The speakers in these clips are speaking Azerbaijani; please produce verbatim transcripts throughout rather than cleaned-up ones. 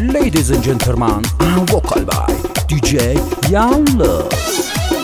Ladies and gentlemen, vocal by D J Yalnız.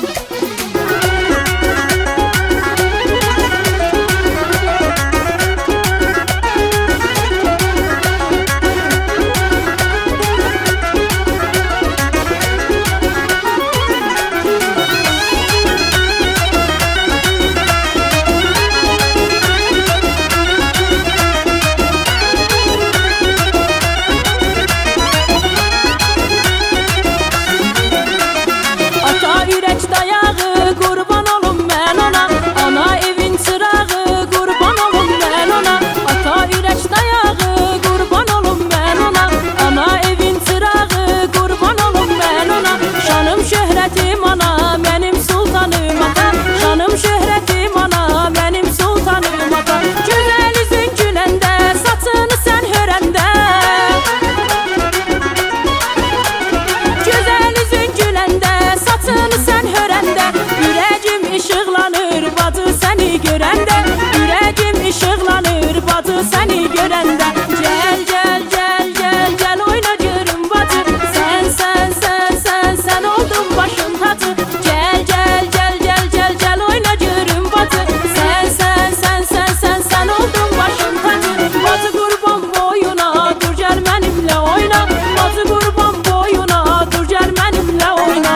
Seni görəndə gəl gəl gəl gəl gəl oyna görüm bacı. Sən sən sən sən sən oldun başın tacı. Gəl gəl gəl gəl gəl gəl oyna görüm bacı. Sən sən sən sən sən sən oldun başın tacı. Bacı qurban boyuna dur gəl mənimlə oyna. Bacı qurban boyuna dur gəl mənimlə oyna.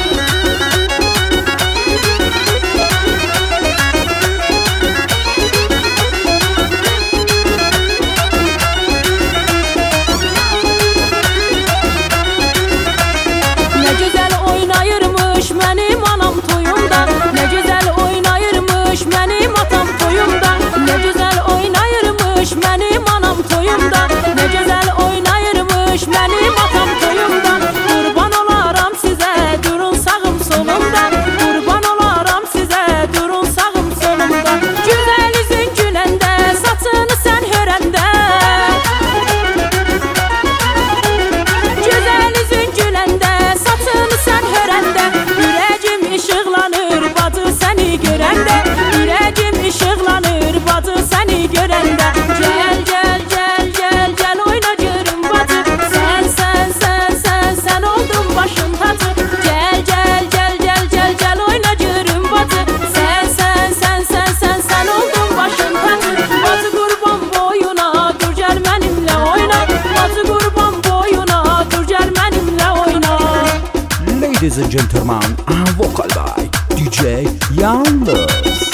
Ladies and gentlemen, vocal by D J Yalnız.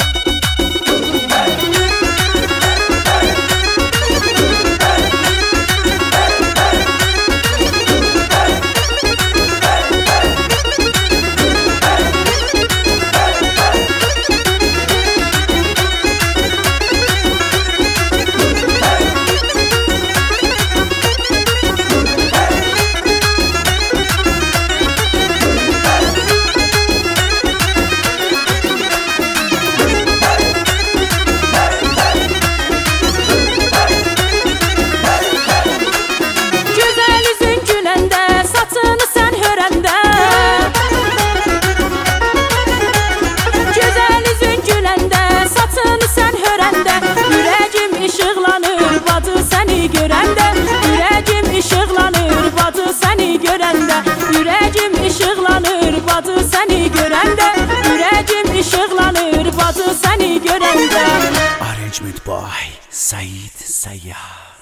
Ürəyim işıqlanır bacı səni görəndə. Ürəyim işıqlanır bacı səni görəndə. Arrangement by Said Sayyad.